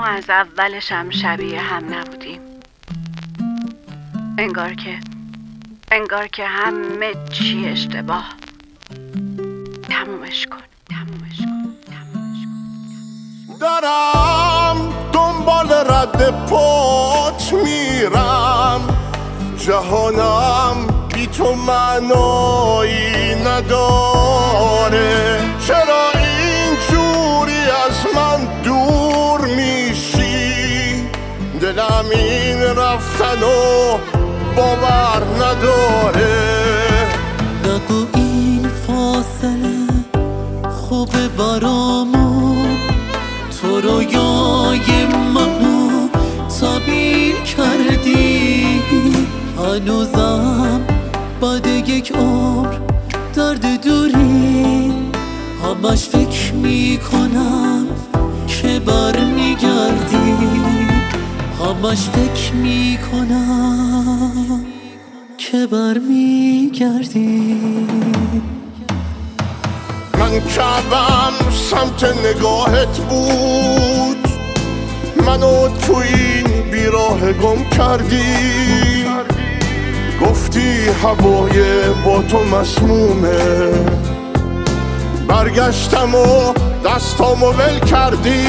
ما از اولش هم شبیه هم نبودیم. انگار که همه چی اشتباه. تمومش کن. دارم دنبال رد پات میرم، جهانم بی تو معنایی نداره. چرا اینجوری از من دور میشی؟ دلم این رفتن و باور نداره. نگو این فاصله خوبه برامون، تو رویای منو تعبیر کردی. هنوزم بعد یک عمر درد دوری، همش فکر میکنم که برمیگردی. همش فکر میکنم که برمیگردی. من کعبم سمت نگاهت بود، منو تو این بیراه گم کردی. گفتی هوای با تو مسمومه، برگشتم و دستامو ول کردی.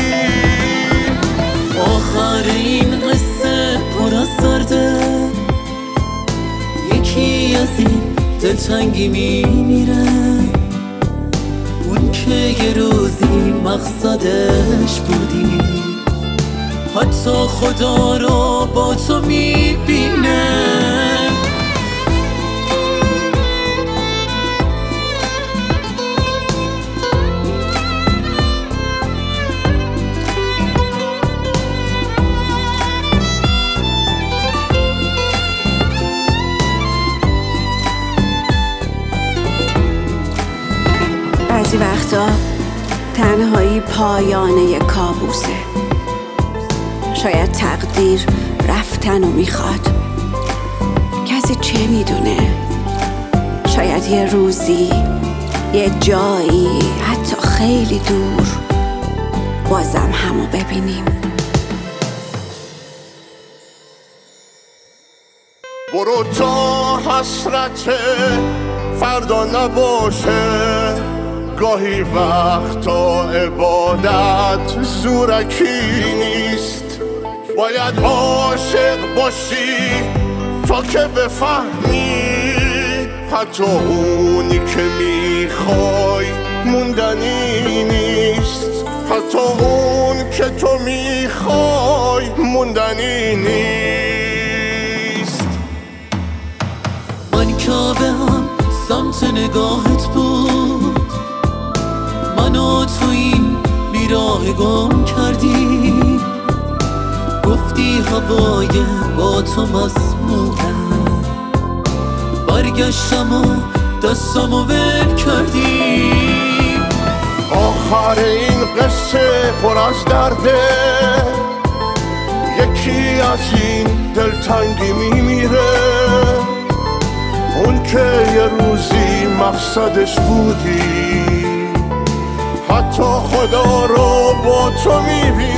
آخر این قصه پر از درده، یکی از این دلتنگی میمیره. اون که یه روزی مقصدش بودی، حتی خدا رو با تو میبینه. بعضی وقتا تنهایی پایانه کابوسه. شاید تقدیر رفتن رو میخواد، کسی چه میدونه؟ شاید یه روزی، یه جایی، حتی خیلی دور بازم همو ببینیم. برو تا حسرت فردا نباشه، گاهی وقتا عبادت زورکی نیست. باید عاشق باشی تا که بفهمی، حتی اونی که میخوای موندنی نیست. حتی اون که تو میخوای موندنی نیست. من کعبه هم سمت نگاهت بود، منو تو این بیراه گم کردی. گفتی هوای با تو مسمومه، برگشتم و دستامو ول کردی. آخر این قصه پر از درده، یکی از این دلتنگی میمیره. اون که یه روزی مقصدش بودی، حتی خدا رو با تو میبینی.